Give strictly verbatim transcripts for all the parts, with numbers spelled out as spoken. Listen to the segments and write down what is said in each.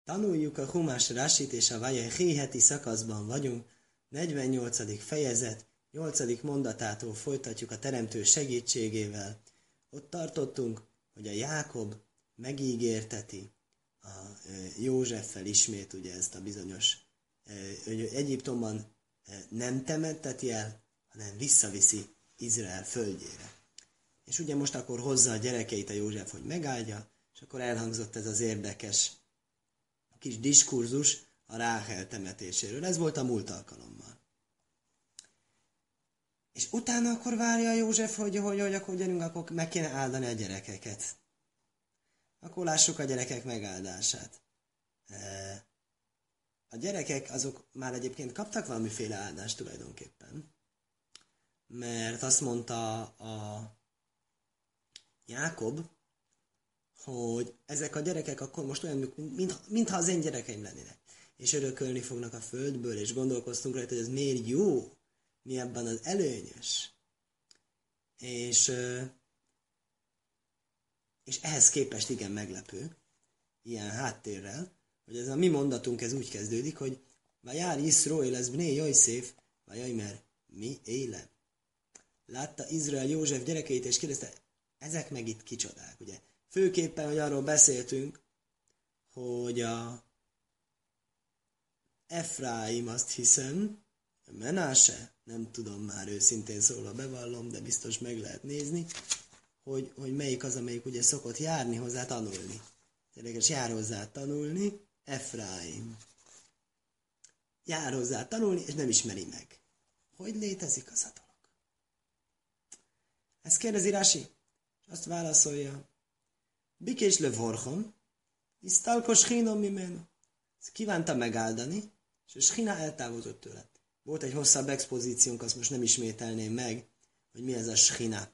Tanuljuk a Humás Rásit és a Vajjai heti szakaszban vagyunk, negyvennyolcadik fejezet, nyolcadik mondatától folytatjuk a Teremtő segítségével. Ott tartottunk, hogy a Jákob megígérteti a Józseffel ismét ugye ezt a bizonyos, hogy Egyiptomban nem temetteti el, hanem visszaviszi Izrael földjére. És ugye most akkor hozza a gyerekeit a József, hogy megáldja, és akkor elhangzott ez az érdekes kis diskurzus a Ráhel temetéséről. Ez volt a múlt alkalommal. És utána akkor várja a József, hogy, hogy, hogy akkor gyerünk, akkor meg kéne áldani a gyerekeket. Akkor lássuk a gyerekek megáldását. A gyerekek azok már egyébként kaptak valamiféle áldást tulajdonképpen. Mert azt mondta a Jákob, hogy ezek a gyerekek akkor most olyan, mintha, mintha az én gyerekeim lennének. És örökölni fognak a földből, és gondolkoztunk rajta, hogy ez miért jó, mi ebben az előnyös. És, és ehhez képest igen meglepő, ilyen háttérrel, hogy ez a mi mondatunk ez úgy kezdődik, hogy Vajár Iszroél ez bné Jojszéf, Vajajmer mi éle. Látta Izrael József gyerekeit, és kérdezte, ezek meg itt kicsodák, ugye? Főképpen, hogy arról beszéltünk, hogy a Efraim, azt hiszem, a Menáse, nem tudom már őszintén szólva bevallom, de biztos meg lehet nézni, hogy, hogy melyik az, amelyik ugye szokott járni hozzá tanulni. Érdekes, jár hozzá tanulni, Efraim. Jár hozzá tanulni, és nem ismeri meg. Hogy létezik az a dolog? Ezt kérdezi Rasi, és azt válaszolja, Bikés levorchom, isztalko shchinom mimenu. Kívánta megáldani, és a shchina eltávozott tőle. Volt egy hosszabb expozíciónk, azt most nem ismételném meg, hogy mi ez a shchina.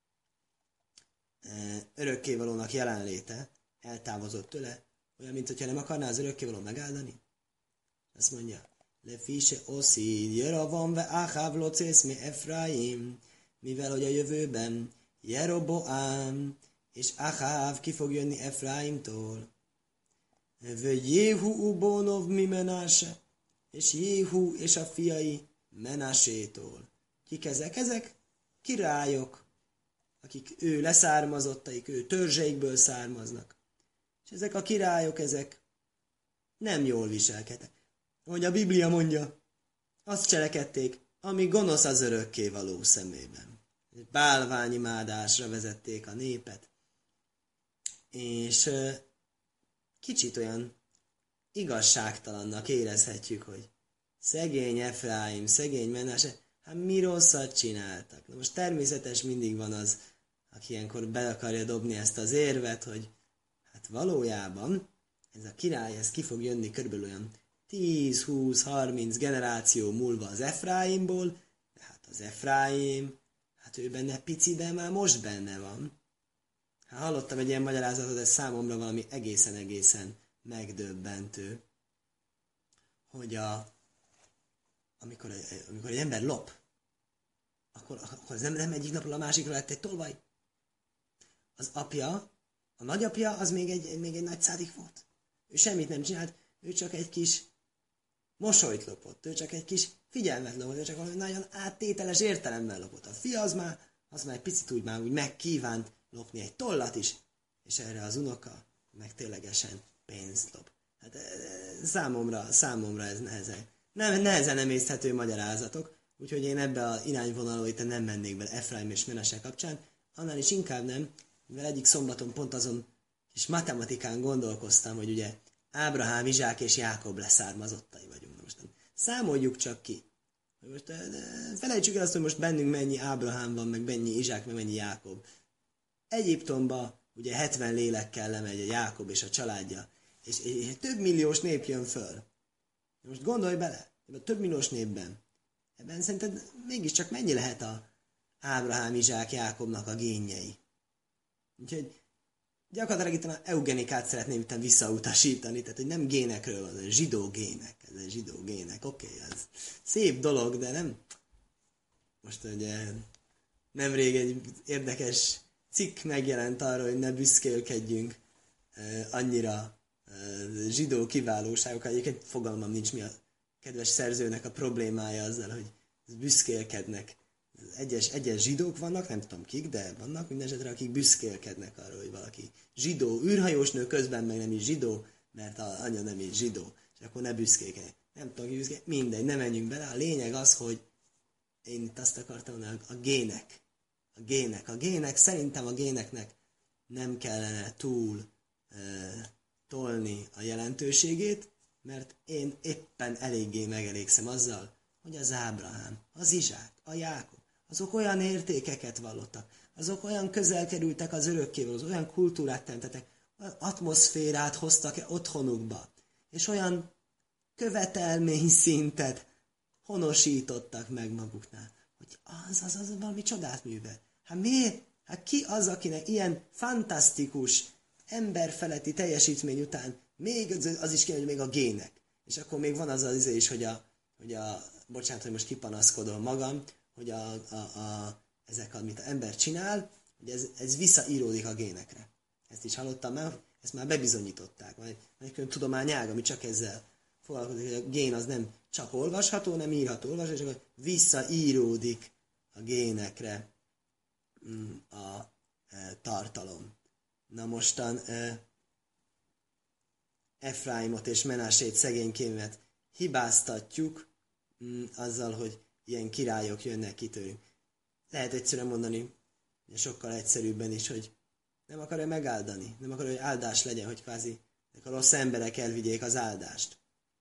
Örökkévalónak jelenléte eltávozott tőle, olyan, mint hogyha nem akarná az örökkévaló megáldani. Azt mondja, lefise oszid, Jeravam ve Achav locész mi Efraim, mivel hogy a jövőben Jeroboám és Achav ki fog jönni Efraimtól. Ve Jéhu ubonov mi Menáse, és Jéhu és a fiai Menásétól. Kik ezek? Ezek királyok, akik ő leszármazottaik, ő törzseikből származnak. És ezek a királyok, ezek nem jól viselkedtek. Ahogy a Biblia mondja, azt cselekedték, ami gonosz az örökkévaló szemében. Bálványimádásra vezették a népet. És kicsit olyan igazságtalannak érezhetjük, hogy szegény Efraim, szegény Menáse, hát mi rosszat csináltak. Na most természetes mindig van az, aki ilyenkor be akarja dobni ezt az érvet, hogy hát valójában ez a király, ez ki fog jönni körülbelül olyan tíz, húsz, harminc generáció múlva az Efraimból, de hát az Efraim, hát ő benne pici, de már most benne van. Hát hallottam egy ilyen magyarázatot, ez számomra valami egészen-egészen megdöbbentő, hogy a, amikor, amikor egy ember lop, akkor, akkor ez nem, nem egyik napról a másikra lett egy tolvaj. Az apja, a nagyapja, az még egy, még egy nagy szádik volt. Ő semmit nem csinált, ő csak egy kis mosolyt lopott, ő csak egy kis figyelmet lopott, ő csak valami nagyon áttételes értelemmel lopott. A fia az már, az már egy picit úgy már úgy megkívánt lopni egy tollat is, és erre az unoka meg ténylegesen pénzt lop. Hát számomra, számomra ez nehezen. Nem, nehezen nem észthető magyarázatok, úgyhogy én ebbe a irányvonalba itt nem mennék bele Efraim és Menase kapcsán, annál is inkább nem, mivel egyik szombaton pont azon kis matematikán gondolkoztam, hogy ugye Ábrahám, Izsák és Jákob leszármazottai vagyunk. Most számoljuk csak ki. Most felejtsük el azt, hogy most bennünk mennyi Ábrahám van, meg mennyi Izsák, meg mennyi Jákob. Egyiptomba ugye hetven lélekkel lemegy a Jákob és a családja, és, és, és több milliós nép jön föl. Most gondolj bele, ebben a több milliós népben, ebben szerinted mégiscsak mennyi lehet a Ábrahám, Izsák, Jákobnak a génjei? Úgyhogy gyakorlatilag itt a eugenikát szeretném itt visszautasítani, tehát hogy nem génekről van, ez zsidó gének, ez zsidó gének, oké, okay, ez szép dolog, de nem. Most ugye nemrég egy érdekes cikk megjelent arra, hogy ne büszkélkedjünk uh, annyira uh, zsidó kiválóságok, egyébként fogalmam nincs, mi a kedves szerzőnek a problémája azzal, hogy büszkélkednek. Egyes, egyes zsidók vannak, nem tudom kik, de vannak mindenesetre, akik büszkélkednek arról, hogy valaki zsidó, űrhajós nő közben meg nem is zsidó, mert az anya nem is zsidó, és akkor ne büszkélkedj. Nem tudom, ki büszkélkedj, mindegy, ne menjünk bele. A lényeg az, hogy én itt azt akartam, hogy a gének, a gének, a gének, szerintem a géneknek nem kellene túl e, tolni a jelentőségét, mert én éppen eléggé megelégszem azzal, hogy az Ábrahám, az Izsák, a Jákob, azok olyan értékeket vallottak, azok olyan közel kerültek az örökkével, az olyan kultúrát teremtettek, olyan atmoszférát hoztak otthonukba, és olyan követelmény szintet honosítottak meg maguknál, hogy az, az, az valami csodát művel. Hát miért? Hát ki az, akinek ilyen fantasztikus, emberfeletti teljesítmény után még az, az is kell, hogy még a gének. És akkor még van az az izé is, hogy a, hogy a bocsánat, hogy most kipanaszkodom magam, hogy a, a, a, ezek, amit az ember csinál, hogy ez, ez visszaíródik a génekre. Ezt is hallottam már, ezt már bebizonyították. Van egy külön tudományág, ami csak ezzel foglalkozik, hogy a gén az nem csak olvasható, nem írható, olvasható, és akkor visszaíródik a génekre a e, tartalom. Na mostan e, Efraimot és Menásét szegénykémet hibáztatjuk mm, azzal, hogy ilyen királyok jönnek ki tőlünk. Lehet egyszerűen mondani, sokkal egyszerűbben is, hogy nem akarja megáldani, nem akarja, hogy áldás legyen, hogy kvázi a rossz emberek elvigyék az áldást.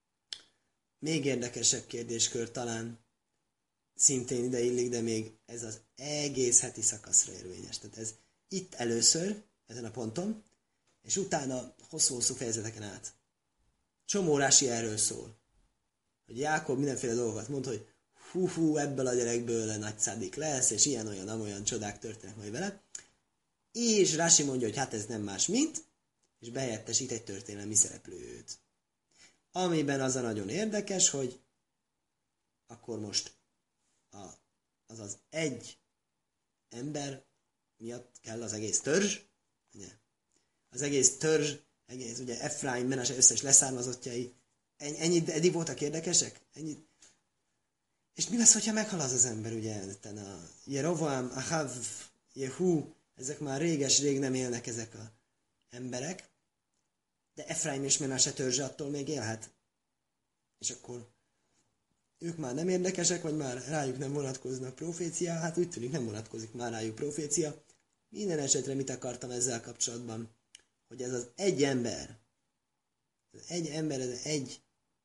Még érdekesebb kérdéskör talán szintén ide illik, de még ez az egész heti szakaszra érvényes. Tehát ez itt először, ezen a ponton, és utána hosszú-hosszú fejezeteken át. Csomó rási erről szól. Hogy Jákob mindenféle dolgokat mond, hogy hú-hú, ebből a gyerekből nagy szádik lesz, és ilyen-olyan, amolyan csodák történnek majd vele. És Rási mondja, hogy hát ez nem más, mint, és behelyettesít egy történelmi szereplőt. Amiben az a nagyon érdekes, hogy akkor most a, az az egy ember miatt kell az egész törzs, ugye? Az egész törzs, egész, ugye Efraim, Menase összes leszármazottjai, ennyi, eddig voltak érdekesek? Ennyi. És mi lesz, hogyha meghal az az ember, ugye? A Jerovam, Ahav, Jehu, ezek már réges-rég nem élnek ezek az emberek, de Efraim és Menase törzse attól még élhet. És akkor ők már nem érdekesek, vagy már rájuk nem vonatkoznak profécia, hát úgy tűnik nem vonatkozik már rájuk profécia. Minden esetre mit akartam ezzel kapcsolatban? Hogy ez az egy ember, az egy ember, ez egy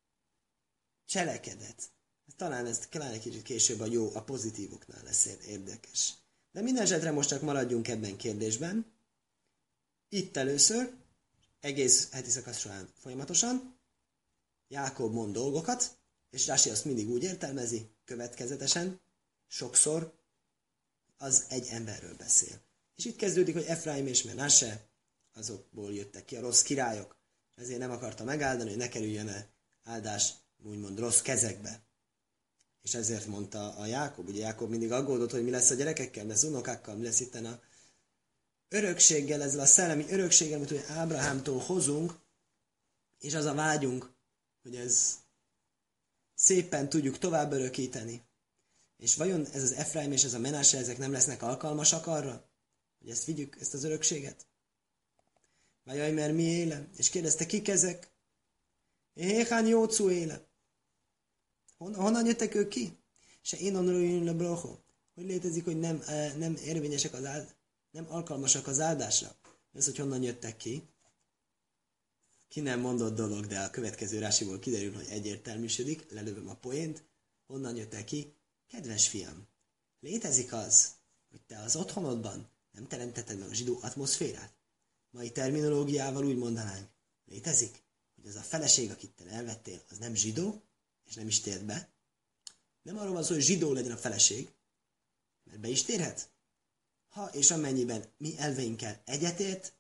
cselekedet. Talán ez talán egy kicsit később a jó, a pozitívoknál lesz érdekes. De minden esetre most csak maradjunk ebben kérdésben. Itt először, egész heti szakasz során folyamatosan, Jákob mond dolgokat, és Rási azt mindig úgy értelmezi, következetesen, sokszor, az egy emberről beszél. És itt kezdődik, hogy Efraim és Menase, azokból jöttek ki a rossz királyok, ezért nem akarta megáldani, hogy ne kerüljön el áldás, úgymond rossz kezekbe. És ezért mondta a Jákob, ugye Jákob mindig aggódott, hogy mi lesz a gyerekekkel, mi lesz unokákkal, mi lesz itten a örökséggel, ezzel a szellemi örökséggel, amit ugye Ábrahámtól hozunk, és az a vágyunk, hogy ez szépen tudjuk tovább örökíteni. És vajon ez az Efraim és ez a Menase, ezek nem lesznek alkalmasak arra, hogy ezt vigyük, ezt az örökséget? Vajaj, mert mi éle? És kérdezte, kik ezek? Héhán Jócú éle. Hon, honnan jöttek ők ki? Se én onról le brocho. Hogy létezik, hogy nem, nem érvényesek az áld, nem alkalmasak az áldásra? Ez, hogy honnan jöttek ki? Ki nem mondott dolog, de a következő rásiból kiderül, hogy egyértelműsödik, lelövöm a poént. Honnan jöttek ki? Kedves fiam, létezik az, hogy te az otthonodban nem teremtetted meg a zsidó atmoszférát? Mai terminológiával úgy mondanánk, létezik, hogy az a feleség, akit te elvettél, az nem zsidó, és nem is tért be. Nem arról van szó, hogy zsidó legyen a feleség, mert be is térhet. Ha és amennyiben mi elveinkkel egyetért,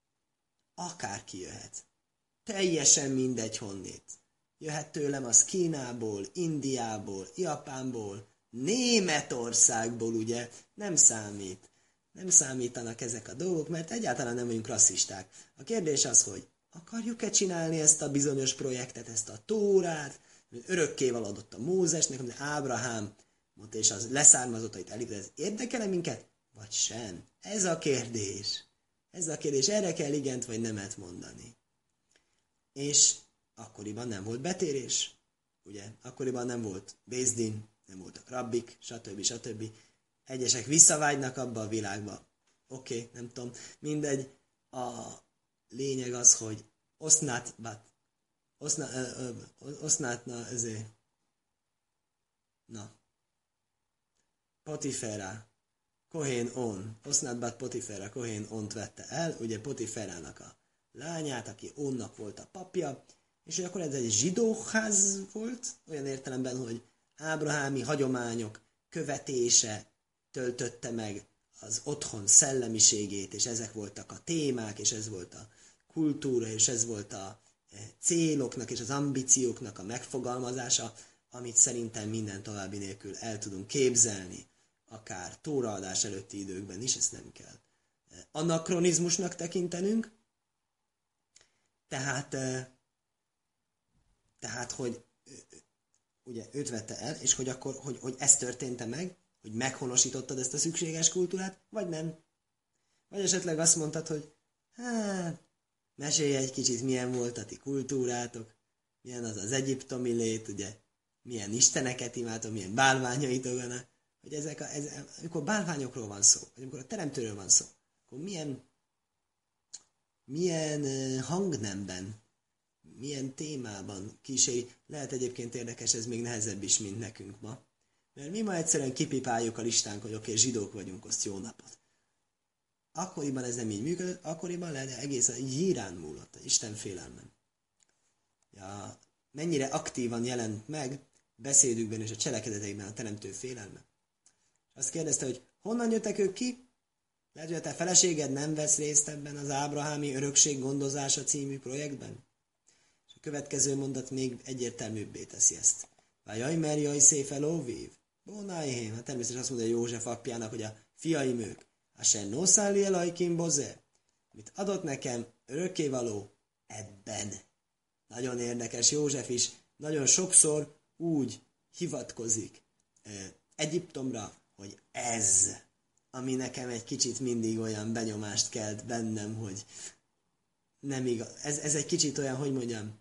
akárki jöhet. Teljesen mindegy honnét. Jöhet tőlem az Kínából, Indiából, Japánból, Németországból, ugye, nem számít. Nem számítanak ezek a dolgok, mert egyáltalán nem vagyunk rasszisták. A kérdés az, hogy akarjuk-e csinálni ezt a bizonyos projektet, ezt a Tórát, amit örökkéval adott a Mózesnek, amit Ábrahám mondta, és az leszármazottait elített, ez érdekel-e minket, vagy sem? Ez a kérdés. Ez a kérdés, erre kell igent vagy nemet mondani. És akkoriban nem volt betérés, ugye? Akkoriban nem volt Bézdin, nem voltak rabbik, stb. stb. Egyesek visszavágynak abba a világba. Oké, okay, nem tudom, mindegy. A lényeg az, hogy osznát, bat, oszná, ö, ö, osznátna, ezért, na, Potifera, Kohén On, osznát bat Potifera, Kohén Ont vette el, ugye Potiferának a lányát, aki Onnak volt a papja, és akkor ez egy zsidóház volt, olyan értelemben, hogy ábrahámi hagyományok követése töltötte meg az otthon szellemiségét, és ezek voltak a témák, és ez volt a kultúra, és ez volt a céloknak és az ambícióknak a megfogalmazása, amit szerintem minden további nélkül el tudunk képzelni, akár tóraadás előtti időkben is, ezt nem kell anakronizmusnak tekintenünk. Tehát, tehát hogy ugye őt vette el, és hogy akkor, hogy, hogy ez történt meg, hogy meghonosítottad ezt a szükséges kultúrát, vagy nem. Vagy esetleg azt mondtad, hogy hát, mesélj egy kicsit, milyen volt a ti kultúrátok, milyen az az egyiptomi lét, ugye, milyen isteneket imádtok, milyen bálványaitok van, hogy ezek a, ez, amikor bálványokról van szó, vagy amikor a teremtőről van szó, akkor milyen, milyen hangnemben, milyen témában kíséri. Lehet egyébként érdekes, ez még nehezebb is, mint nekünk ma. Mert mi ma egyszerűen kipipáljuk a listánk, hogy oké, okay, zsidók vagyunk, azt jó napot. Akkoriban ez nem így működött, akkoriban lehet egészen nyírán múlott, Isten félelmen. Ja, mennyire aktívan jelent meg beszédükben és a cselekedeteikben a teremtő félelme. Azt kérdezte, hogy honnan jöttek ők ki? Lehet, hogy a te feleséged nem vesz részt ebben az ábrahámi örökség gondozása című projektben? És a következő mondat még egyértelműbbé teszi ezt. Vajaj, mer jaj szép elóvív. Bónájhém. Hát természetesen azt mondja József apjának, hogy a fiaim ők. Asher noszáli elajkim boze. Mit adott nekem örökkévaló ebben. Nagyon érdekes, József is nagyon sokszor úgy hivatkozik eh, Egyiptomra, hogy ez, ami nekem egy kicsit mindig olyan benyomást kelt bennem, hogy nem igaz. Ez, ez egy kicsit olyan, hogy mondjam,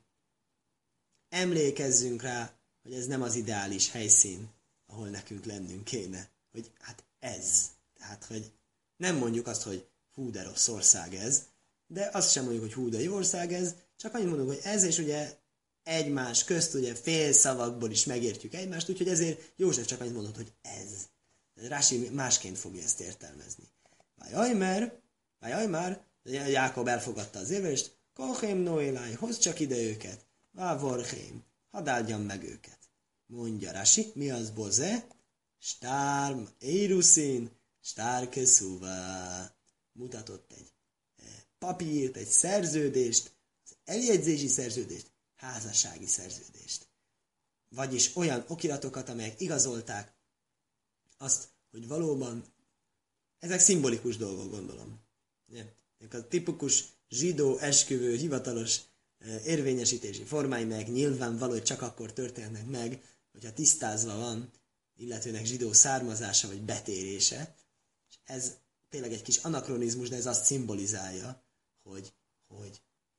emlékezzünk rá, hogy ez nem az ideális helyszín, ahol nekünk lennünk kéne. Hogy hát ez. Tehát, hogy nem mondjuk azt, hogy hú, de rossz ország ez, de azt sem mondjuk, hogy hú, de jó ország ez, csak annyit mondunk, hogy ez, és ugye egymás közt, ugye fél szavakból is megértjük egymást, úgyhogy ezért József csak annyit mondott, hogy ez. Rási másként fogja ezt értelmezni. Vájaj, mer, vájaj már, Jákob elfogadta az érvelést, Kochém Noéláj, hozd csak ide őket, Vávorchém, hadd áldjam meg őket. Mondja Rási, mi az boze? Stárm, éruszin, stárkeszúvá. Mutatott egy papírt, egy szerződést, az eljegyzési szerződést, házassági szerződést. Vagyis olyan okiratokat, amelyek igazolták azt, hogy valóban ezek szimbolikus dolgok, gondolom. A tipikus zsidó esküvő hivatalos érvényesítési formái, meg nyilvánvaló, hogy csak akkor történnek meg, hogyha tisztázva van illetőnek zsidó származása vagy betérése. És ez tényleg egy kis anakronizmus, de ez azt szimbolizálja, hogy, hogy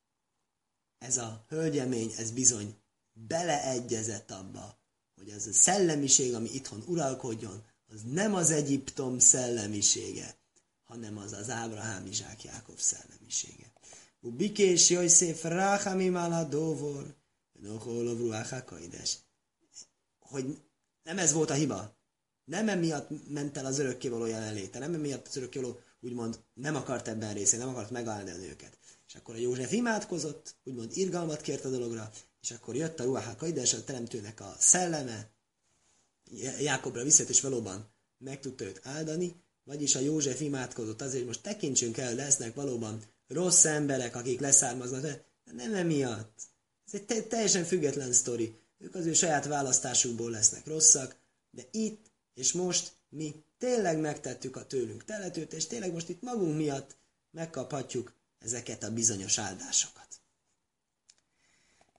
ez a hölgyemény, ez bizony beleegyezett abba, hogy ez a szellemiség, ami itthon uralkodjon, az nem az Egyiptom szellemisége, hanem az az Ábrahám, Izsák, Jákob szellemisége. Ubikés Jojszéf ráhamim ala dóvor, noholov ruáha kaides. Hogy nem ez volt a hiba. Nem emiatt ment el az örökkévaló jelenléte, nem emiatt az örökkévaló úgymond nem akart ebben részén, nem akart megállni a nőket. És akkor a József imádkozott, úgymond irgalmat kért a dologra, és akkor jött a ruáha kaides, a teremtőnek a szelleme, Jákobra visszat, és valóban meg tudta őt áldani, vagyis a József imádkozott azért, hogy most tekintsünk el, lesznek valóban rossz emberek, akik leszármaznak, de nem emiatt. Ez egy te- teljesen független sztori. Ők az ő saját választásukból lesznek rosszak, de itt és most mi tényleg megtettük a tőlünk teletőt, és tényleg most itt magunk miatt megkaphatjuk ezeket a bizonyos áldásokat.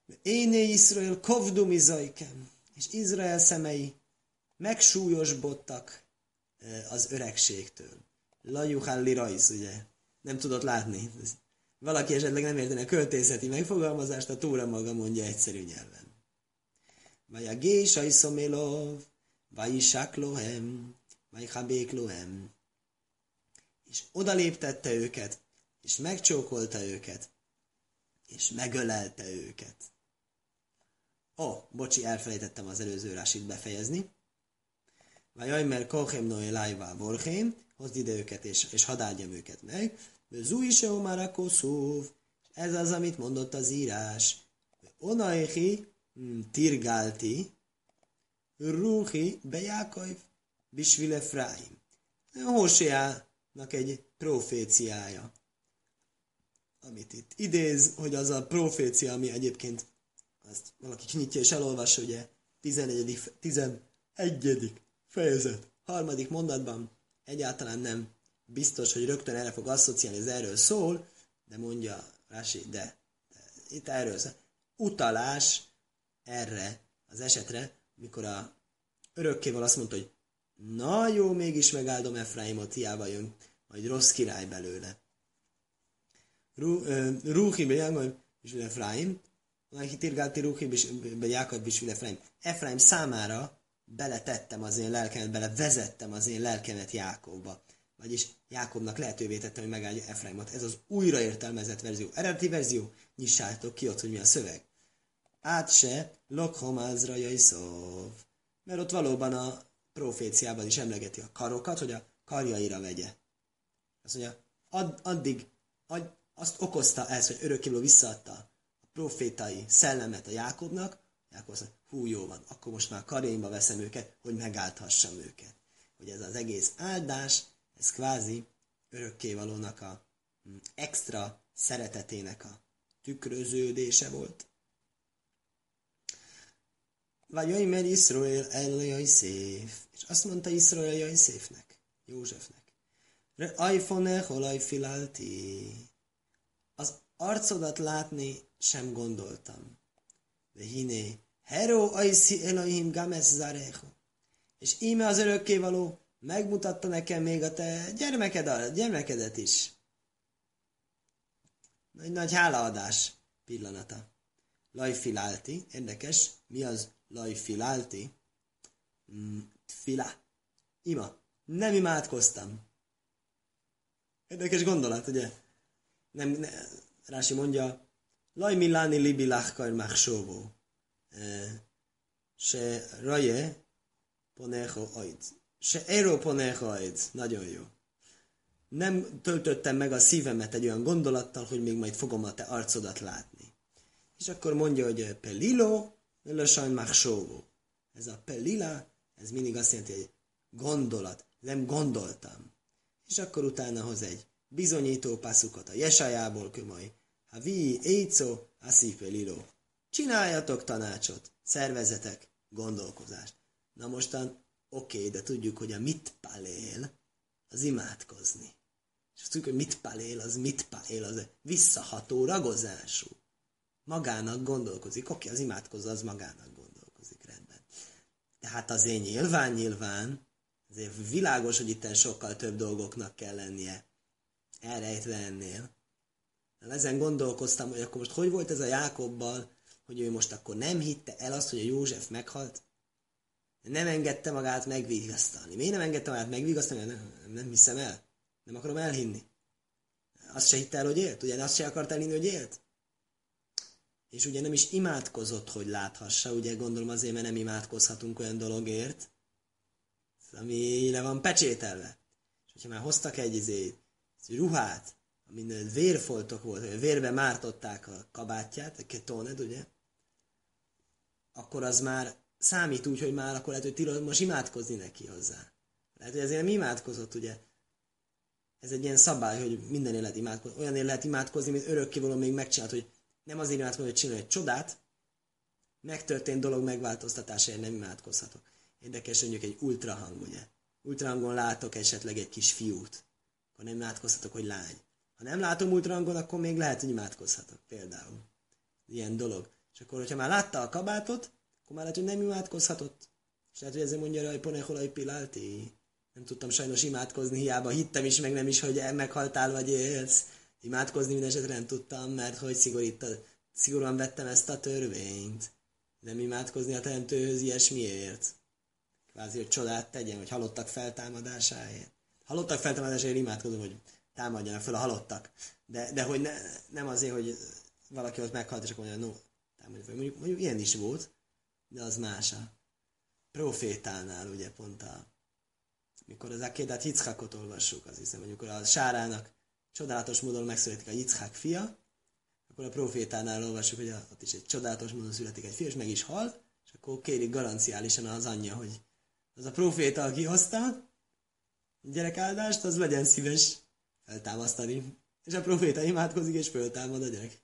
Éné Iszrael kovdum izaikem, és Izrael szemei megsúlyosbodtak az öregségtől. Lajuhalli rajz, ugye? Nem tudott látni. Valaki esetleg nem értene a költészeti megfogalmazást, a Tóra maga mondja egyszerű nyelven. Vagy a gésai szomélov, vagy isák lohem, vagy habék lohem. És odaléptette őket, és megcsókolta őket, és megölelte őket. Ó, oh, bocsi, elfelejtettem az előző rásit befejezni. Vagy ajmer kochem noé lájvá vorchém, hozd ide őket, és, és hadd áldjam őket meg. Zúj se omar koszúv, ez az, amit mondott az írás. Onaichi tirgálti, ruhi bejákajv, bisvil Efraim. Hóseának egy proféciája, amit itt idéz, hogy az a profécia, ami egyébként azt valaki kinyitja és elolvassa, ugye tizenegyedik fejezet, harmadik mondatban egyáltalán nem biztos, hogy rögtön erre fog asszociálni, ez erről szól, de mondja Rási, de, de itt erről szól. Utalás erre az esetre, mikor a örökkéval azt mondta, hogy na jó, mégis megáldom Efraimot, hiába jön majd rossz király belőle. Rúhi bejákaj bisvil Efraim, aki tirgálti Rúhi bejákaj bisvil Efraim. Efraim számára beletettem az én lelkemet, belevezettem az én lelkemet Jákobba. Vagyis Jákobnak lehetővé tettem, hogy megáldja Efraimot. Ez az újraértelmezett verzió. Eredeti verzió, nyissátok ki ott, hogy mi a szöveg. Át se lokhom azra jajszov. Mert ott valóban a proféciában is emlegeti a karokat, hogy a karjaira vegye. Azt mondja, add, addig, add, azt okozta ez, hogy örökkévaló visszaadta a profétai szellemet a Jákobnak, Jákob azt mondja, hú, jó van, akkor most már karjaimba veszem őket, hogy megáldhassam őket. Hogy ez az egész áldás, ez kvázi örökkévalónak a extra szeretetének a tükröződése volt. Vagy jaj, mert Iszrael el szép. És azt mondta Iszrael Jajszéfnek, Józsefnek. Ajfonech olaj filalti. Az arcodat látni sem gondoltam. De hiné, hero ajszi Elohim games zarecho. És íme az örökkévaló megmutatta nekem még a te gyermeked, a gyermekedet is. Nagy, nagy hálaadás pillanata. Lajfilálti, érdekes, mi az lajfilálti? Mm, tfila. Ima, nem imádkoztam. Érdekes gondolat, ugye? Nem, ne, Rási mondja, laj milláni libi lachkar machsóvó. Se raje ponecho ajd. Se ero ponecho ajd. Nagyon jó. Nem töltöttem meg a szívemet egy olyan gondolattal, hogy még majd fogom a te arcodat látni. És akkor mondja, hogy pelilo, lösajn machsóvó. Ez a pelila, ez mindig azt jelenti, hogy gondolat. Nem gondoltam. És akkor utána hoz egy bizonyító passzukot a Jesajából kömaj. Ha vi éjcó, aszi pelilo. Csináljatok tanácsot, szervezetek, gondolkozást. Na mostan, oké, okay, de tudjuk, hogy a mitpalél az imádkozni. És azt tudjuk, hogy mitpalél az mitpalél, az visszaható ragozású. Magának gondolkozik. Oké, okay, az imádkozó az magának gondolkozik, rendben. Tehát azért nyilván, nyilván, azért világos, hogy itten sokkal több dolgoknak kell lennie. Elrejtve ennél. De ezen gondolkoztam, hogy akkor most hogy volt ez a Jákobbal, hogy ő most akkor nem hitte el azt, hogy a József meghalt? Nem engedte magát megvigasztalni. Miért nem engedte magát megvigasztalni? Nem, nem hiszem el. Nem akarom elhinni. Azt se hitte el, hogy élt? Ugye azt se akart elhinni, hogy élt? És ugye nem is imádkozott, hogy láthassa. Ugye gondolom azért, mert nem imádkozhatunk olyan dologért, ami le van pecsételve. És hogyha már hoztak egy, izé, egy ruhát, amin vérfoltok volt, vérbe mártották a kabátját, a ketóned, ugye? Akkor az már számít úgy, hogy már akkor lehet, hogy tilos most imádkozni neki hozzá. Lehet, hogy ezért nem imádkozott, ugye? Ez egy ilyen szabály, hogy mindenért lehet imádkozni. Olyanért lehet imádkozni, mint örökkévaló még megcsinált, hogy nem azért imádkozni, hogy csinálj egy csodát, megtörtént dolog megváltoztatásáért nem imádkozhatok. Érdekes, mondjuk egy ultrahang, ugye? Ultrahangon látok esetleg egy kis fiút, akkor nem imádkozhatok, hogy lány. Ha nem látom ultrahangon, akkor még lehet, hogy imádkozhatok, például. Ilyen dolog. És akkor, hogyha már látta a kabátot, akkor már lehet, hogy nem imádkozhatott. És lehet, hogy ezzel mondja, hogy ponecholai pilálti. Nem tudtam sajnos imádkozni, hiába hittem is, meg nem is, hogy meghaltál vagy élsz. Imádkozni minden esetre nem tudtam, mert hogy szigorúan vettem ezt a törvényt. Nem imádkozni a teremtőhöz ilyesmiért. Kvázi, hogy csodát tegyen, hogy halottak feltámadásáért. Halottak feltámadásáért imádkozom, hogy támadjanak fel a halottak. De, de hogy ne, nem azért, hogy valaki ott meghalt, és akkor mondja, no, támadja fel. Mondjuk, mondjuk ilyen is volt, de az más a profétánál, ugye pont a mikor az Akédát Yitzchakot olvassuk, az hiszem, hogy amikor a Sárának csodálatos módon megszületik a Yitzchak fia, akkor a profétánál olvassuk, hogy ott is egy csodálatos módon születik egy fia, és meg is hal, és akkor kérik garanciálisan az anyja, hogy az a proféta, aki hozta a gyerekáldást, az legyen szíves feltámasztani. És a proféta imádkozik, és föltámad a gyerek.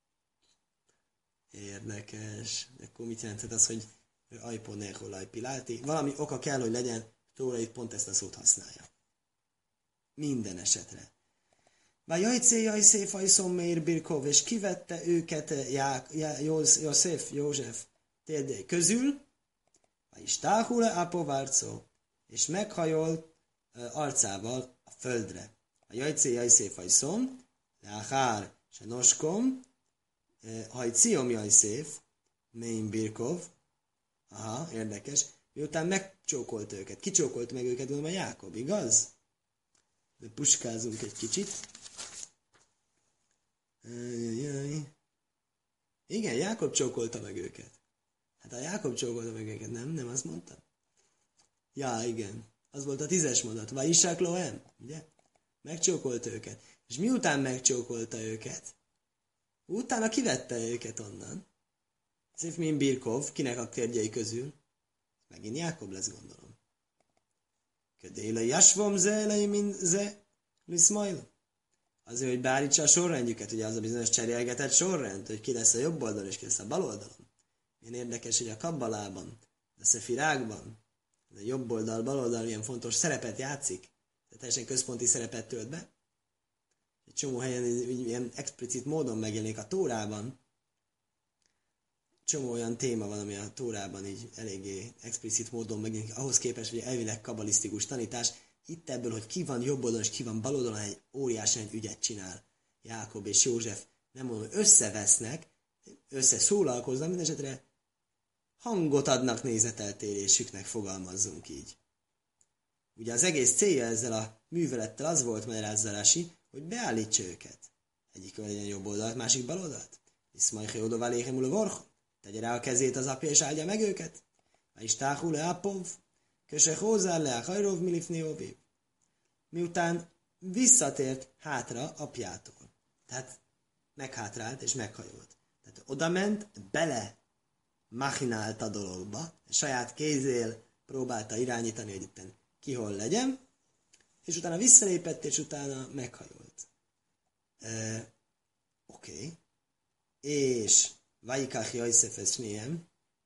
Érdekes. Akkor mit jelenthet az, hogy ajponecholaj piláti? Valami oka kell, hogy legyen, Tóra itt pont ezt a szót használja. Minden esetre. Vajajcé jajszé fajszom Meir Birkov, és kivette őket József, József térdei közül, és táhule apovárcó, és meghajol arcával a földre. A jajcé jajszé fajszom, leachár se noskom, hajciom jajszéf, Meir Birkov, aha, érdekes, miután megcsókolt őket. Ki csókolt meg őket, gondolom a Jákob, igaz? De puskázunk egy kicsit. Ajajaj. Igen, Jákob csókolta meg őket. Hát a Jákob csókolta meg őket, nem? Nem azt mondta? Ja, igen. Az volt a tízes mondat. Vajisák lohem, ugye? Megcsókolt őket. És miután megcsókolta őket, utána kivette őket onnan. Szép mint Birkov, kinek a térgyei közül. Megint Jákob lesz, gondolom. Ködéle jasvom zélei min ze liszmajl. Azért, hogy beállítsa a sorrendjüket, ugye az a bizonyos cserélgetett sorrend, hogy ki lesz a jobb oldalon és ki lesz a bal oldalon. Milyen érdekes, hogy a kabbalában, a szefirákban, a jobb oldal, bal oldal milyen fontos szerepet játszik, de teljesen központi szerepet tölt be. Egy csomó helyen ilyen explicit módon megjelenik a Tórában. Csomó olyan téma van, ami a Tórában így eléggé explicit módon megjelenik, ahhoz képest, hogy elvileg kabbalisztikus tanítás, itt ebből, hogy ki van jobb oldalon és ki van bal oldalon, egy óriási egy ügyet csinál Jákob és József. Nem mondom, hogy összevesznek, összeszólalkoznak, mindesetre hangot adnak nézeteltérésüknek, fogalmazzunk így. Ugye az egész célja ezzel a művelettel az volt, magyarázza Rási, hogy beállítsa őket. Egyik legyen jobb oldalt, másik bal oldalt. Iszmajhe oda valéhemul a vorch. Tegye rá a kezét az apja, és áldja meg őket. Ha is táhul le apov, köse hozzá le a hajrov milifni óvév. Miután visszatért hátra apjától. Tehát meghátrált és meghajolt. Tehát odament, bele machinált a dologba, saját kézél próbálta irányítani, hogy itten ki hol legyen, és utána visszalépett, és utána meghajolt. E, Oké. Okay. És Vajikach Jajszef ez snéhem.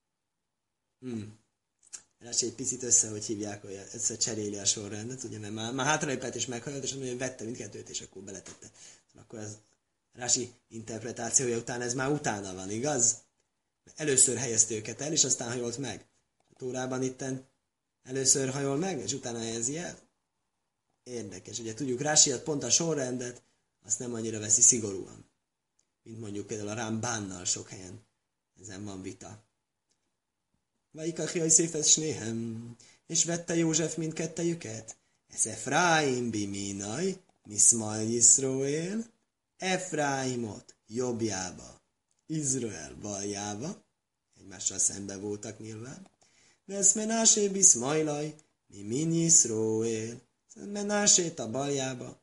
Hmm. Rási egy picit össze, hogy hívják, hogy össze cseréli a sorrendet, ugye, mert már, már hátralépett és meghajolt, és azt mondja, hogy vette mindkettőt, és akkor beletette. Akkor az Rási interpretációja után ez már utána van, igaz? Először helyezte őket el, és aztán hajolt meg. A Tórában itten először hajol meg, és utána helyezi el. Érdekes. Ugye tudjuk, Rási pont a sorrendet, azt nem annyira veszi szigorúan. Mint mondjuk például a Rambánnal sok helyen. Ezen van vita. Vajikach Jajszéfes snéhem, és vette József mindkettejüket. Ez Efraim biminaj, miszmaj Yisroel, Efraimot jobbjába, Izrael baljába, egymással szembe voltak nyilván. Vesz Menásé biszmajlaj, mi min Yisroel, Menásét a baljába,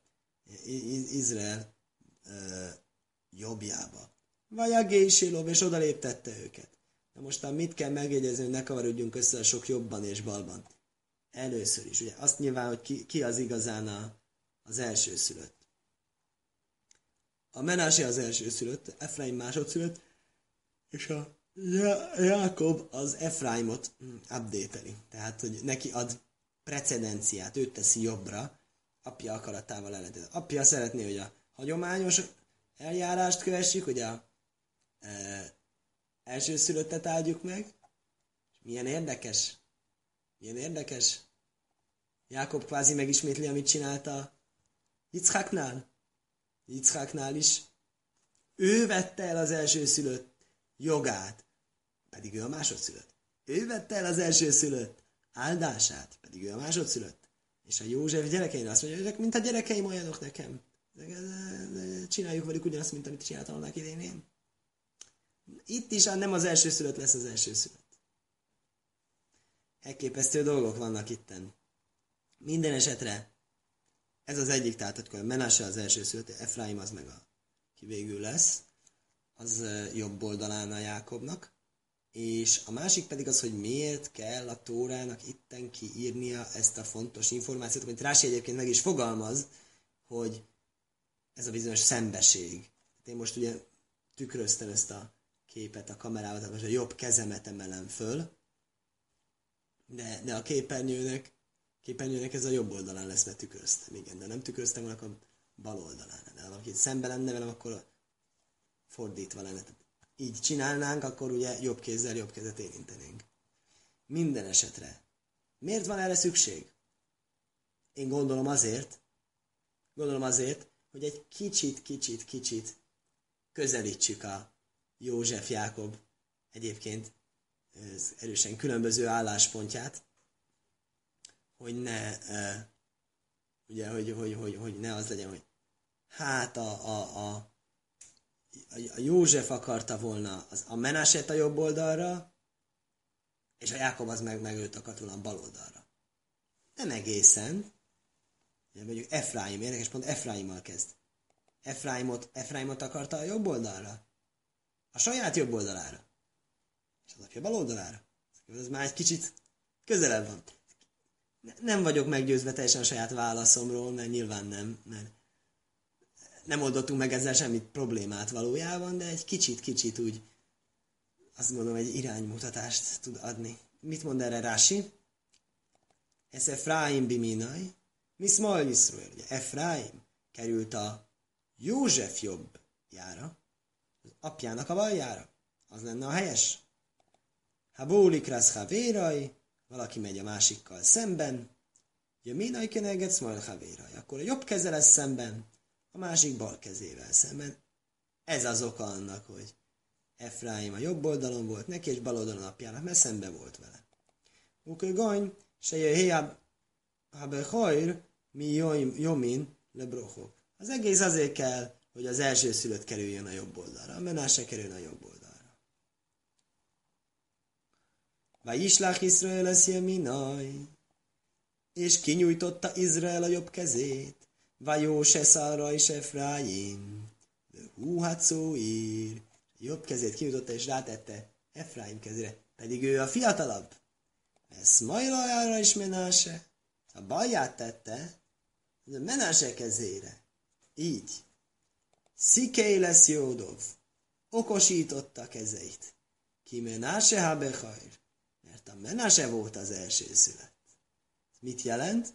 Izrael uh, jobbjába. Vajagésilov, és odaléptette őket. Na mostan mit kell megjegyezni, hogy ne kavarodjunk össze a sok jobban és balban? Először is, ugye azt nyilván, hogy ki, ki az igazán a, az első szülött. A Menásé az első szülött, Efraim másodszülött, és a Jákob az Efraimot update-eli. Tehát, hogy neki ad precedenciát, őt teszi jobbra, apja akaratával ellentétben. Apja szeretné, hogy a hagyományos eljárást kövessük, hogy a e, elsőszülöttet áldjuk meg. Milyen érdekes. Milyen érdekes. Jákob kvázi megismétli, amit csinálta Yitzháknál. Yitzháknál is. Ő vette el az elsőszülött jogát, pedig ő a másodszülött. Ő vette el az elsőszülött áldását, pedig ő a másodszülött. És a József gyerekein azt mondja, hogy mint a gyerekeim olyanok nekem. Csináljuk velük ugyanazt, mint amit csináltam annak idén én. Itt is nem az elsőszülött lesz az elsőszülött. Elképesztő dolgok vannak itten. Minden esetre ez az egyik, tehát hogy Menase az elsőszülött, Efraim az meg a ki végül lesz, az jobb oldalán a Jákobnak, és a másik pedig az, hogy miért kell a Tórának itten kiírnia ezt a fontos információt, amit Rási egyébként meg is fogalmaz, hogy ez a bizonyos szembeség. Én most ugye tükröztem ezt a képet a kamerával, tehát most a jobb kezemet emelem föl, de, de a képernyőnek, képernyőnek ez a jobb oldalán lesz, mert tükröztem, igen, de nem tükröztem, akkor a bal oldalán. De ha valaki szemben lenne velem, akkor fordítva lenne. Így csinálnánk, akkor ugye jobb kézzel jobb kezet érintenénk. Minden esetre. Miért van erre szükség? Én gondolom azért, gondolom azért, hogy egy kicsit, kicsit, kicsit közelítsük a József-Jákob egyébként erősen különböző álláspontját, hogy ne, uh, ugye, hogy, hogy, hogy, hogy ne az legyen, hogy hát a, a, a, a József akarta volna az, a Menaset a jobb oldalra, és a Jákob az meg, meg őt akart volna a bal oldalra. Nem egészen. Ugye mondjuk Efraim, érdekes pont Efraimmal kezd. Efraimot, Efraimot akarta a jobb oldalra. A saját jobb oldalára. És az apja bal oldalára. Ez már egy kicsit közelebb van. Nem vagyok meggyőzve teljesen a saját válaszomról, mert nyilván nem, mert nem oldottunk meg ezzel semmit problémát valójában, de egy kicsit-kicsit úgy azt gondolom, egy iránymutatást tud adni. Mit mond erre Rási? Ez Efraim biminai, mi Szmal Yisrael. Ugye Efraim került a József jobbjára, az apjának a baljára. Az lenne a helyes. Ha bólik rász havérai, valaki megy a másikkal szemben, ugye minai keneget Szmal havérai, akkor a jobb keze lesz szemben, a másik bal kezével szemben. Ez az oka annak, hogy Efraim a jobb oldalon volt neki, és bal oldalon apjának, mert szembe volt vele. Ukő gany, se jöjjébb, ha behajr, mi jomin lebrochó. Az egész azért kell, hogy az első szülött kerüljön a jobb oldalra, a Menase kerüljön a jobb oldalra. Vaj islach Izrael es jeminaj, és kinyújtotta Izrael a jobb kezét, Vajó se szalra is Efraim, de hú hát szó ír. Jobb kezét kinyújtotta és rátette Efraim kezére, pedig ő a fiatalabb. Ez Majlajára is Menase, a balját tette, a Menase kezére. Így. Szikei lesz Jódov, okosította kezeit. Ki Menase ha bechajr, mert a Menase volt az első szület. Mit jelent?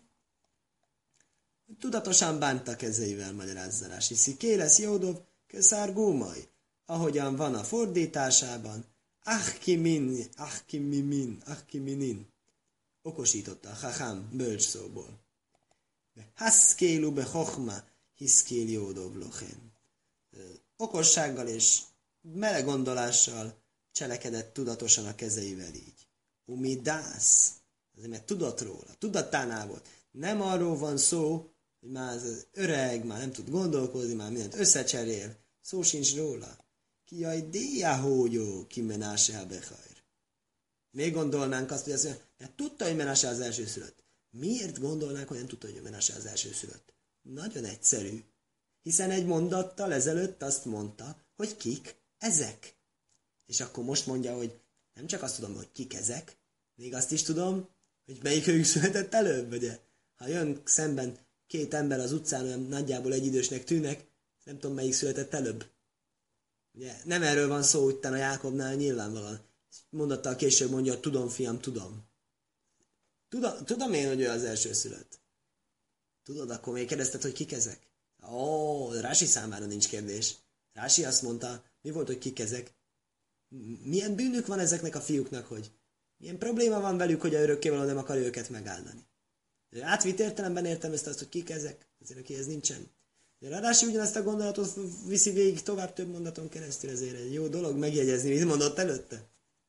Tudatosan bánta kezeivel, magyarázza Rási. Szikei lesz Jódov, köszár gómaj. Ahogyan van a fordításában, achkimin, achkimimin, achkiminin. Okosította a chacham bölcs szóból. Haszkélu be chochma, hiszkél Jódov lochen. Okossággal és meleg gondolással cselekedett tudatosan a kezeivel így. Umidász, azért mert tudott róla, tudatánál volt. Nem arról van szó, hogy már az öreg, már nem tud gondolkozni, már mindent összecserél. Szó sincs róla. Ki jaj, déjahógyó, ki Menase ha bechajr. Még gondolnánk azt, hogy azt mondja, mert tudta, hogy Menase az első szülött. Miért gondolnánk, hogy nem tudta, hogy Menase az első szülött? Nagyon egyszerű. Hiszen egy mondattal ezelőtt azt mondta, hogy kik ezek. És akkor most mondja, hogy nem csak azt tudom, hogy kik ezek, még azt is tudom, hogy melyik ők született előbb, ugye? Ha jön szemben két ember az utcán, olyan nagyjából egyidősnek tűnnek, nem tudom, melyik született előbb. Ugye, nem erről van szó, utána a Jákobnál nyilvánvalóan. Mondattal később mondja, tudom, fiam, tudom. Tudom, tudom én, hogy ő az első szülött. Tudod, akkor még kérdezted, hogy kik ezek? Ó, Rási számára nincs kérdés. Rási azt mondta, mi volt, hogy kik ezek? milyen bűnük van ezeknek a fiúknak, hogy milyen probléma van velük, hogy a örökkévaló nem akar őket megáldani. Átvitt értelemben értelmezte azt, hogy kik ezek, azért akihez nincsen. De Rádási ugyanezt a gondolatot viszi végig tovább több mondaton keresztül, ezért egy jó dolog megjegyezni, mit mondott előtte.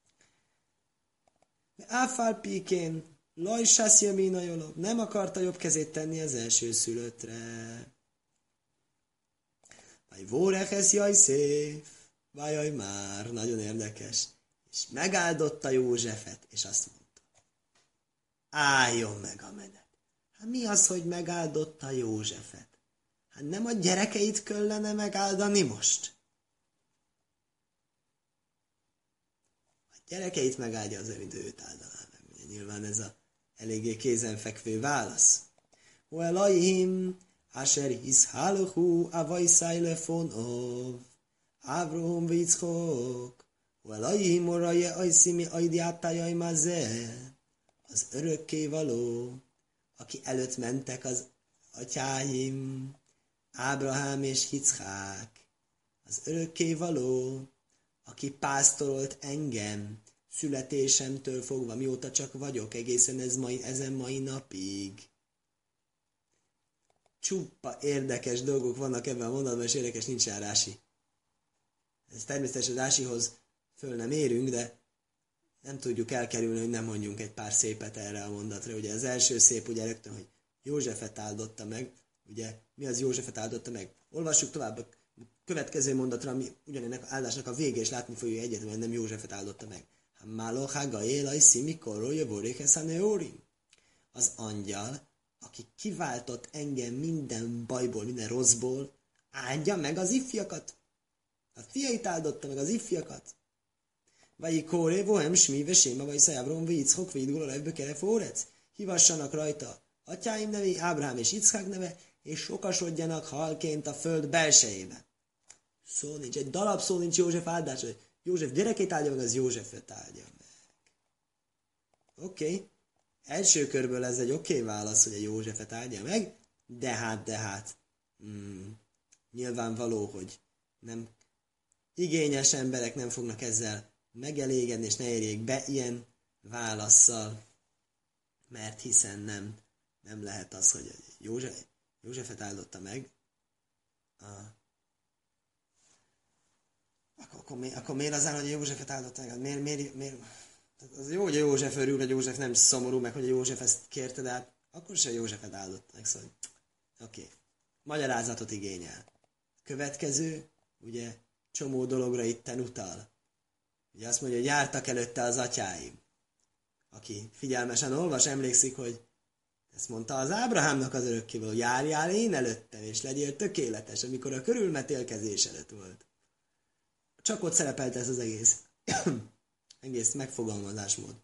Áfál píkén, lajsász jamina jolov, nem akarta jobb kezét tenni az első szülöttre. Vaj vórehez jaj szép, vajaj már, nagyon érdekes. És megáldotta Józsefet, és azt mondta, álljon meg a menet. Hát mi az, hogy megáldotta Józsefet? Hát nem a gyerekeit kellene megáldani most? A gyerekeit megáldja azért, mint őt áldaná meg. Ugye, nyilván ez a eléggé kézenfekvő válasz. O Elohim, asher hiszhálhu avajszáj lefonov, Avrom vickok, o Elohim oraje ajszimi ajdiátájaj mazé, az örökkévaló, aki előtt mentek az atyáim, Ábrahám és Hickák, az örökkévaló, aki pásztorolt engem, születésemtől fogva, mióta csak vagyok, egészen ez mai, ezen mai napig. Csupa érdekes dolgok vannak ebben a mondatban, és érdekes nincs rá Rási. Ez természetesen Rásihoz föl nem érünk, de nem tudjuk elkerülni, hogy nem mondjunk egy pár szépet erre a mondatra. Ugye az első szép, ugye rögtön, hogy Józsefet áldotta meg. Ugye mi az Józsefet áldotta meg? Olvassuk tovább a következő mondatra, ami ugyanennek az áldásnak a vége, és látni fogjuk egyetemen, nem Józsefet áldotta meg. Az angyal, aki kiváltott engem minden bajból, minden rosszból, áldja meg az ifjakat. A fiait áldotta meg az ifjakat. Vagy kóré, vohem, smive, séma, vagy szajabron, viccok, védgól, ebből kere fórec. Hívassanak rajta atyáim nevé, Ábrahám és Ickák neve, és sokasodjanak halként a föld belsejébe. Szó nincs, egy darab szó nincs József áldás, hogy József gyerekét áldja meg, az Józsefet áldja meg. Oké, okay. Első körből ez egy oké okay válasz, hogy a Józsefet áldja meg, de hát, de hát, mm, nyilvánvaló, hogy nem igényes emberek nem fognak ezzel megelégedni, és ne érjék be ilyen válasszal, mert hiszen nem, nem lehet az, hogy József, Józsefet áldotta meg, a, akkor, akkor, mi, akkor miért az áll, hogy Józsefet áldotta meg? Miért, miért, miért? Az jó, hogy a József örül, hogy József nem szomorú, meg hogy a József ezt kérte, de hát akkor se Józsefet áldotta meg, szóval oké. Okay. Magyarázatot igényel. Következő, ugye, csomó dologra itten utal. Ugye azt mondja, hogy jártak előtte az atyáim. Aki figyelmesen olvas, emlékszik, hogy ezt mondta az Ábrahámnak az örökkévaló, járjál én előttem, és legyél tökéletes, amikor a körülmetélkezés előtt volt. Csak ott szerepelt ez az egész. egész megfogalmazásmód.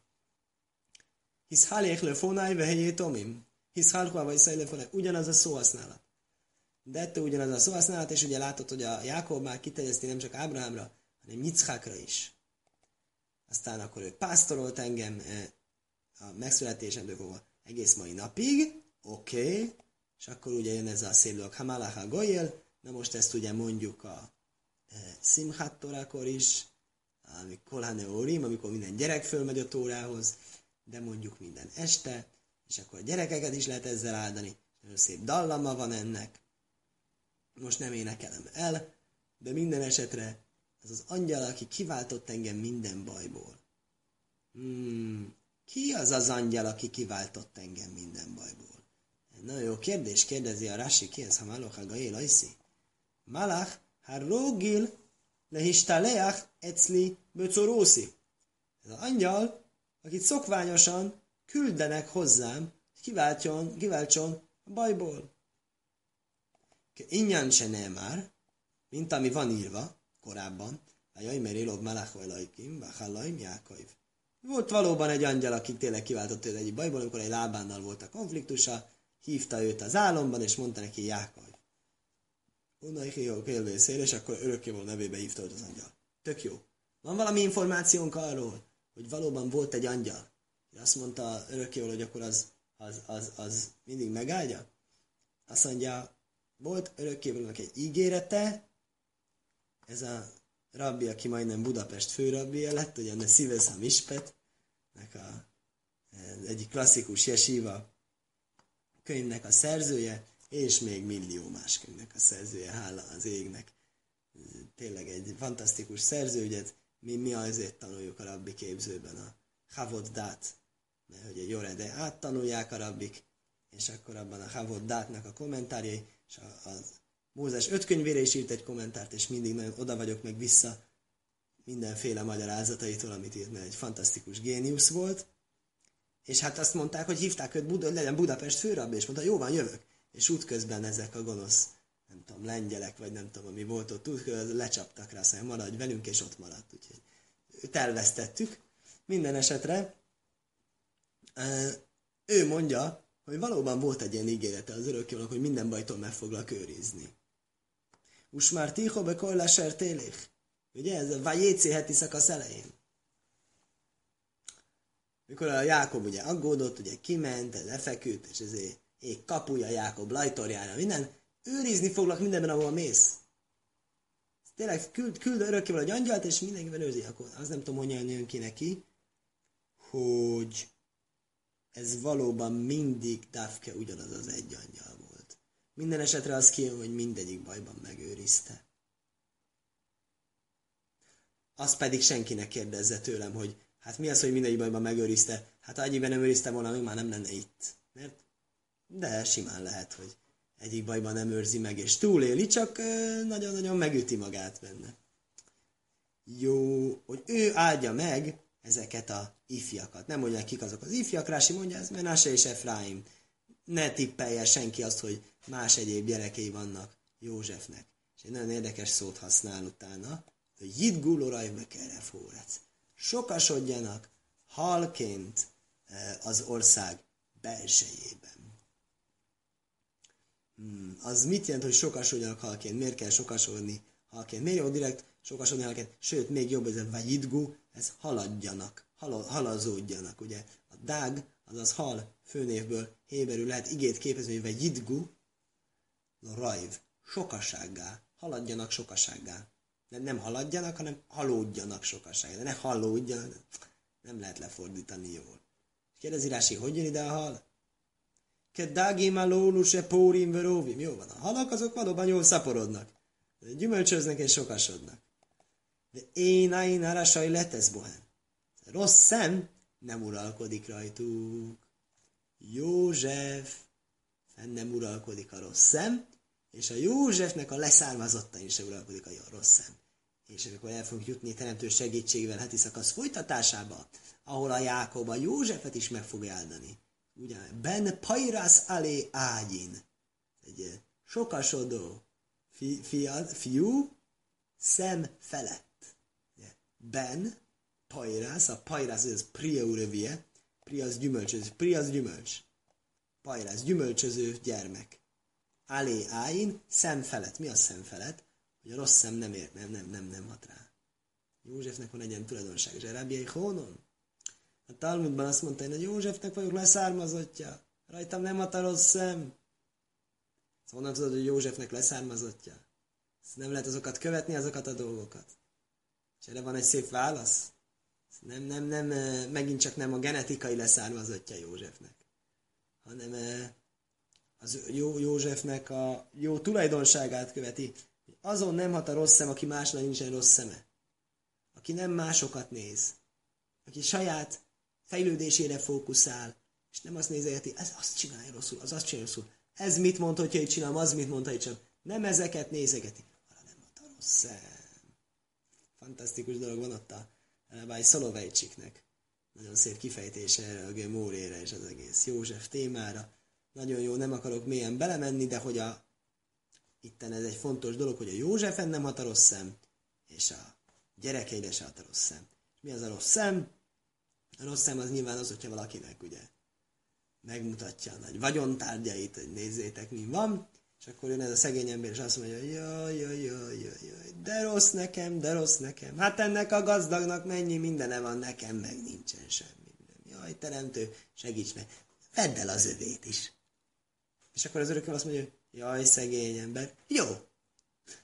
Hisz haléklő fónáj vehelyé tomim. Hisz halkva vagy szejlő fónáj. Ugyanaz a szóhasználat. De ettől ugyanaz a szóhasználat, és ugye látod, hogy a Jákob már kiterjeszti nem csak Ábrahámra, hanem Yitzhákra is. Aztán akkor ő pásztorolt engem a megszületésemtől fogva egész mai napig, oké, okay. És akkor ugye jön ez a szép dolog, Hamalacha Goyel, na most ezt ugye mondjuk a e, Simchat Torakor is, amikor Kolhane Orim, amikor minden gyerek fölmegy a Tórához, de mondjuk minden este, és akkor a gyerekeket is lehet ezzel áldani, nagyon szép dallama van ennek, most nem énekelem el, de minden esetre az az angyal, aki kiváltott engem minden bajból. Hmm, ki az az angyal, aki kiváltott engem minden bajból? Nagyon jó kérdés, kérdezi a Rashi, ki ez, ha Malach a Gael Aiszi? Malach, ha Rogil lehistaleach ecli böcorószi. Ez az angyal, akit szokványosan küldenek hozzám, kiváltson, kiváltson a bajból. Ingyen se nem már, mint ami van írva korábban, a jaj Lov Malach Vajlajkim, Vachalaim Jákaiv. Volt valóban egy angyal, aki tényleg kiváltott őt egyik bajból, amikor egy Lábánnal volt a konfliktusa, hívta őt az álomban, és mondta neki Jákaiv. Unai Hió Kélvészél, és akkor örökkévaló nevébe hívta őt az angyal. Tök jó. Van valami információnk arról, hogy valóban volt egy angyal? Azt mondta örökkévaló, hogy akkor az, az, az, az mindig megáldja? Azt mondja, volt örökkévalónak egy ígérete, ez a rabbi, aki majdnem Budapest főrabbija lett, ugye a Szívesz Hamispet, nek a egyik klasszikus jesíva könyvnek a szerzője, és még millió más könyvnek a szerzője, hála az égnek. Tényleg egy fantasztikus szerző, ugye mi, mi azért tanuljuk a rabbi képzőben a Havod Dát, mert hogy egy Jorede áttanulják a rabbik, és akkor abban a Havod Dátnak a kommentárjai, és a, a Mózes öt könyvére is írt egy kommentárt, és mindig nagyon oda vagyok meg vissza mindenféle magyarázataitól, amit írt, mert egy fantasztikus géniusz volt. És hát azt mondták, hogy hívták őt, Buda, hogy legyen Budapest főrabbi, és mondta, jó van, jövök. És útközben ezek a gonosz, nem tudom, lengyelek, vagy nem tudom, ami volt ott, útközben lecsaptak rá, azt mondja, maradj velünk, és ott maradt. Úgyhogy őt elvesztettük. Minden esetre ő mondja, hogy valóban volt egy ilyen ígérete az örökkévalónak, hogy minden bajtól meg foglak őrizni. Usmár ticho be kollaser télék. Ugye ez a Vajéci heti szakasz elején. Mikor a Jákob ugye aggódott, ugye kiment, lefeküdt, és ezért ég kapuja Jákob lajtorjára, minden, őrizni foglak mindenben, ahol mész. Tényleg küld, küld örökkévaló egy angyalt, és mindenkiben őrzi. Akkor az nem tudom, hogyan jön ki neki, hogy ez valóban mindig Dafke ugyanaz az egy angyal volt. Minden esetre az kijön, hogy mindegyik bajban megőrizte. Azt pedig senkinek kérdezze tőlem, hogy hát mi az, hogy mindegyik bajban megőrizte? Hát ha egyikben nem őrizte volna, még már nem lenne itt. Mert? De simán lehet, hogy egyik bajban nem őrzi meg, és túléli, csak nagyon-nagyon megüti magát benne. Jó, hogy ő áldja meg ezeket a ifjakat. Nem mondják, kik azok az ifjak, Rási mondja, ez Menase és Efraim. Ne tippelje senki azt, hogy más egyéb gyerekei vannak Józsefnek. És egy nagyon érdekes szót használ utána, hogy Jidgul orajbe kerefórec. Sokasodjanak halként az ország belsejében. Hmm, az mit jelent, hogy sokasodjanak halként? Miért kell sokasodni halként? Miért jó direkt sokasodni halként? Sőt, még jobb, ez a vajidgu, ez haladjanak, hal, halazódjanak, ugye? A dág, azaz hal főnévből héberül lehet igét képezni, hogy vajidgu, rajv, sokasággá, haladjanak sokasággá. Nem, nem haladjanak, hanem halódjanak sokasággá. De ne halódjanak, nem lehet lefordítani jól. Kérdezi Rási, hogy jön ide a hal? Keddágim a lóluse pórim veróvim. Jó van, a halak azok valóban jól szaporodnak. Gyümölcsöznek és sokasodnak. De én áin arasai letesz bohán. Rossz szem nem uralkodik rajtuk. József fenn nem uralkodik a rossz szem, és a Józsefnek a leszármazottain se uralkodik a rossz szem. És amikor el fogunk jutni teremtő segítségével heti szakasz folytatásába, ahol a Jákob a Józsefet is meg fogja áldani. Ugye, ben pajrász alé ágyin. Egy sokasodó fi, fia, fiú szem felett. Ugye, ben pajrász, a pajrász, ez priaurövie, pri az gyümölcsöző, pri az gyümölcs. Pajrász, gyümölcsöző gyermek. Alé ágyin, szem felett. Mi a szem felett? Hogy a rossz szem nem ért, nem, nem, nem, nem hat rá. Józsefnek van egy ilyen tulajdonság. Zserábiai hónon. A Talmudban azt mondta, hogy Józsefnek vagyok leszármazottja. Rajtam nem hat a rossz szem. Honnan tudod, hogy Józsefnek leszármazottja? Ezt nem lehet azokat követni, azokat a dolgokat. És erre van egy szép válasz. Nem, nem, nem, megint csak nem a genetikai leszármazottja Józsefnek, hanem az jó Józsefnek a jó tulajdonságát követi. Azon nem hat a rossz szem, aki másnak nincsen rossz szeme. Aki nem másokat néz. Aki saját fejlődésére fókuszál, és nem azt nézegeti, ez azt csinálja rosszul, az azt csinálja rosszul. Ez mit mond, hogyha így csinálom, az mit mond, hogy így csinálom. Nem ezeket nézegeti, hanem nem hat a rossz szem. Fantasztikus dolog van ott a Rabbi Szolovejcsiknek. Nagyon szép kifejtése erre a Gemórére és az egész József témára. Nagyon jó, nem akarok mélyen belemenni, de hogy a itten ez egy fontos dolog, hogy a Józsefen nem hat a rossz szem, és a gyerekeire se hat a rossz szem. Mi az a rossz szem? A rossz szem az nyilván az, hogyha valakinek ugye megmutatja a nagy vagyontárgyait, hogy nézzétek, mi van, és akkor jön ez a szegény ember, és azt mondja, jaj, jaj, jaj, jaj, jaj, de rossz nekem, de rossz nekem. Hát ennek a gazdagnak mennyi mindene van, nekem meg nincsen semmi. Jaj, teremtő, segíts meg. Vedd el az övét is. És akkor az örököm azt mondja, jaj, szegény ember, jó.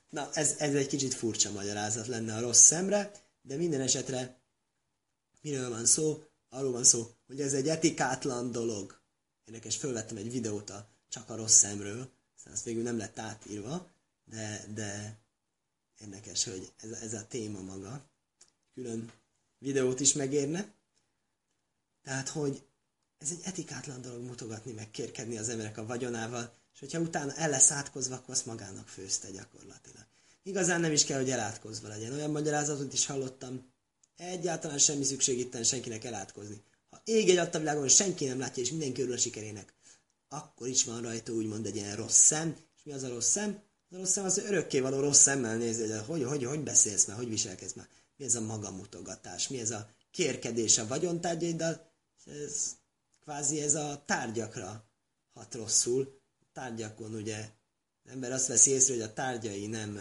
Na, ez, ez egy kicsit furcsa magyarázat lenne a rossz szemre, de minden esetre miről van szó? Arról van szó, hogy ez egy etikátlan dolog. Érdekes, fölvettem egy videót a, csak a rossz szemről, aztán azt végül nem lett átírva, de, de érdekes, hogy ez, ez a téma maga. Külön videót is megérne. Tehát, hogy ez egy etikátlan dolog mutogatni, meg kérkedni az emberek a vagyonával, és hogyha utána el lesz átkozva, akkor azt magának főzte gyakorlatilag. Igazán nem is kell, hogy elátkozva legyen. Olyan magyarázatot is hallottam, egyáltalán semmi szükség itten senkinek elátkozni. Ha ég egy adta világon, senki nem látja, és mindenki örül a sikerének, akkor is van rajta úgymond egy ilyen rossz szem. És mi az a rossz szem? Az a rossz szem az, hogy örökkévaló rossz szemmel nézi, hogy hogy, hogy hogy beszélsz már, hogy viselkedsz már. Mi ez a magamutogatás, mi ez a kérkedés a vagyontárgyaiddal, ez kvázi ez a tárgyakra hat rosszul. A tárgyakon ugye az ember azt veszi észre, hogy a tárgyai nem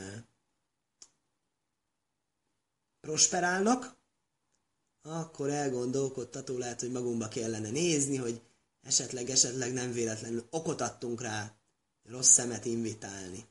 prosperálnak, akkor elgondolkodtató lehet, hogy magunkba kellene nézni, hogy esetleg, esetleg nem véletlenül okot adtunk rá rossz szemet invitálni.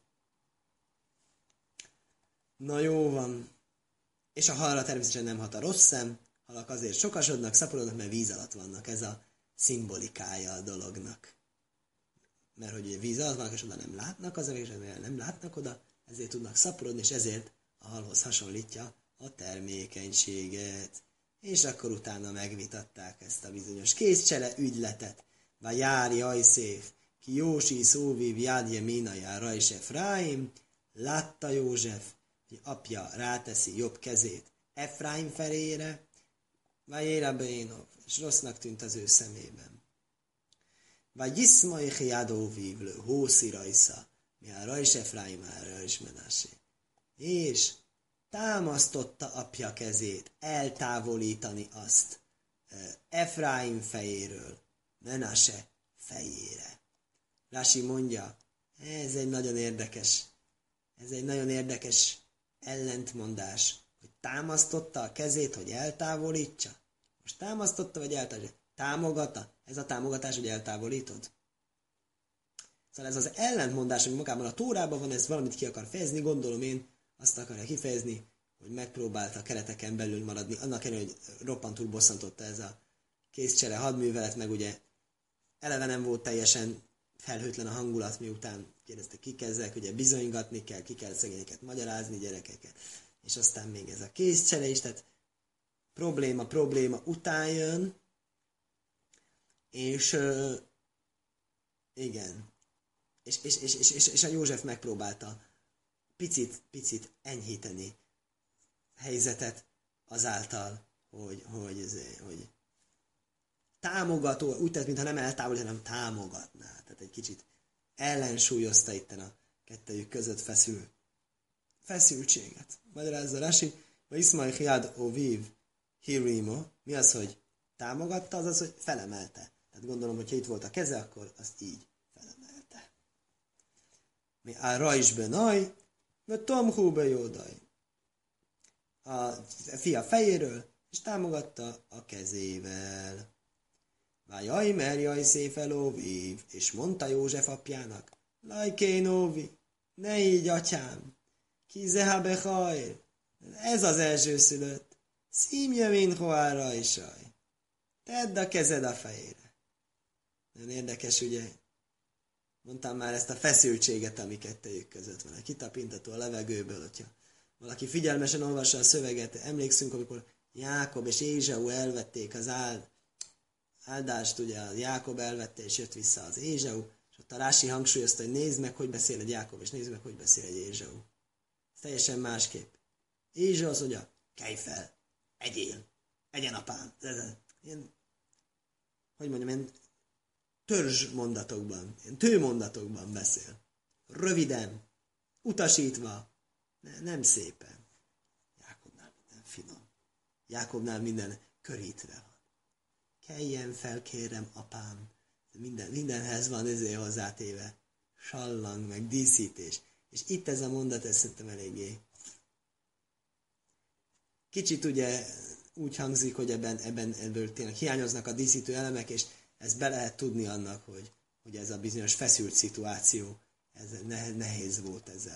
Na jó van. És a halra természetesen nem hat a rossz szem, halak azért sokasodnak, szaporodnak, mert víz alatt vannak. Ez a szimbolikája a dolognak. Mert hogy ugye víz alatt vannak, és oda nem látnak az emberek, és nem látnak oda, ezért tudnak szaporodni, és ezért a halhoz hasonlítja a termékenységet. És akkor utána megvitatták ezt a bizonyos kézcsere ügyletet. Vagy jári ajszéf, ki Jósi szóvív jádje mínajára és Efraim, látta József, hogy apja ráteszi jobb kezét Efraim felére, vagy Érabénov, és rossznak tűnt az ő szemében. Vagy Iszmai Hiadó vívlő, Hószi rajsza, mi a rajs Efraimára is menásé. És támasztotta apja kezét eltávolítani azt Efraim fejéről, Menase fejére. Rási mondja, ez egy nagyon érdekes, ez egy nagyon érdekes ellentmondás, hogy támasztotta a kezét, hogy eltávolítsa. Most támasztotta, vagy eltávolítsa? Támogatta? Ez a támogatás, hogy eltávolítod? Szóval ez az ellentmondás, ami magában a Tórában van, ez valamit ki akar fejezni, gondolom én, azt akarja kifejezni, hogy megpróbálta a kereteken belül maradni, annak ellenére, hogy roppantul bosszantotta ez a kézcsere hadművelet, meg ugye eleve nem volt teljesen felhőtlen a hangulat, miután kérdezte, kik ezek, ugye bizonygatni kell, ki kell szegényeket magyarázni, gyerekeket, és aztán még ez a kézcsere is, tehát probléma, probléma után jön, és uh, igen, és, és, és, és, és, és a József megpróbálta picit, picit enyhíteni a helyzetet azáltal, hogy, hogy, ez, hogy támogató, úgy tett, mintha nem eltávolít, hanem támogatná. Tehát egy kicsit ellensúlyozta itten a kettejük között feszül, feszültséget. Magyarázza Rashi, vagy Iszmai Hiad Oviv Hirimo, mi az, hogy támogatta, az az, hogy felemelte. Tehát gondolom, hogyha itt volt a keze, akkor azt így felemelte. Mi a rajsbe naj, vagy Tomhú bejódaj. A fia fejéről, és támogatta a kezével. Vájaj, merjaj széfel óvív, és mondta József apjának, lajkén óvi, ne így, atyám, ki zehabe hajr, ez az elsőszülött, szímje min hoára is aj, tedd a kezed a fejére. Nagyon érdekes, ugye, mondtam már ezt a feszültséget, ami kettejük között van, egy kitapintató a levegőből, hogyha valaki figyelmesen olvassa a szöveget, emlékszünk, amikor Jákob és Ézsau elvették az áld, áldást, ugye a Jákob elvette, és jött vissza az Ézsau, és ott a Rási hangsúlyozta, hogy nézd meg, hogy beszél egy Jákob, és nézd meg, hogy beszél egy Ézsau. Ez teljesen másképp. Ézsau azt mondja, kelj fel, egyél, egyen apám. Ilyen, hogy mondjam, ilyen törzs mondatokban, ilyen tőmondatokban beszél. Röviden, utasítva, ne, nem szépen. Jákobnál minden finom. Jákobnál minden körítve van. Keljen fel, kérem, apám. Minden, mindenhez van ezért hozzátéve. Sallang, meg díszítés. És itt ez a mondat, ez szerintem eléggé. Kicsit ugye úgy hangzik, hogy ebben, ebben ebből tényleg hiányoznak a díszítő elemek, és ezt be lehet tudni annak, hogy, hogy ez a bizonyos feszült szituáció, ez nehéz volt ezzel,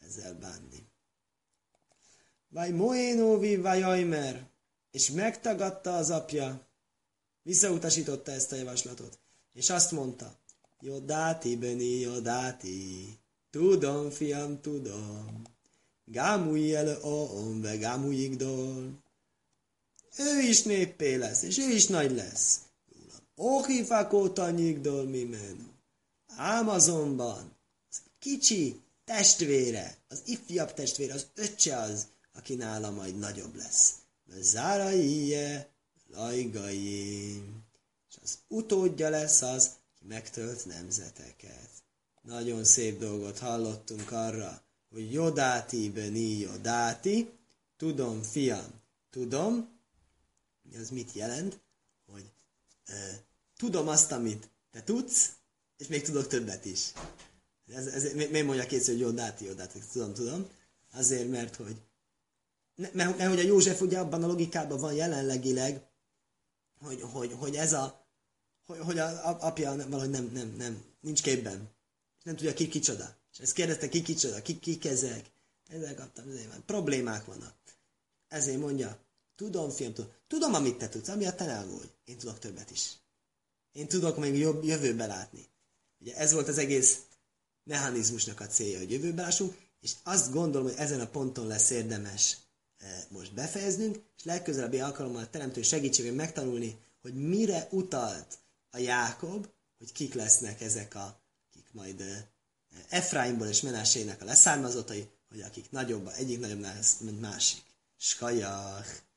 ezzel bánni. Vaj Moénovi Vajajmer, és megtagadta az apja, visszautasította ezt a javaslatot, és azt mondta, Jodáti, Beni, Jodáti, tudom, fiam, tudom, Gámúj el oom, ve Gámúj igdol. Ő is néppé lesz, és ő is nagy lesz. Ohifakóta nyigdol mimenu. Ám azonban az kicsi testvére, az ifjabb testvére, az öccse az, aki nála majd nagyobb lesz. Záraie, lajgaim. És az utódja lesz az, aki megtölt nemzeteket. Nagyon szép dolgot hallottunk arra, hogy Jodáti beni Jodáti, tudom, fiam, tudom, az mit jelent, hogy e, tudom azt, amit te tudsz, és még tudok többet is. Ez, ez, miért mondja készül, hogy Jodáti, Jodáti, tudom, tudom, azért, mert hogy mert, mert hogy a József ugye abban a logikában van jelenlegileg, hogy, hogy, hogy ez a, hogy, hogy a apja valahogy nem, nem, nem, nincs képben. És nem tudja ki kicsoda. És ezt kérdezte, ki kicsoda, ki, kik ezek. Ezzel kaptam, ezért van. Problémák vannak. Ezért mondja, tudom, fiam, tudom, tudom, amit te tudsz, amiatt te nem vagy. Én tudok többet is. Én tudok még jobb jövőbe látni. Ugye ez volt az egész mechanizmusnak a célja, hogy jövőbe lássunk, és azt gondolom, hogy ezen a ponton lesz érdemes most befejeznünk, és legközelebbi alkalommal teremtő segítségén megtanulni, hogy mire utalt a Jákob, hogy kik lesznek ezek a, kik majd Efraimból és Menássének a leszármazottai, hogy akik nagyobb, egyik nagyobb lesz, mint másik. Skajach!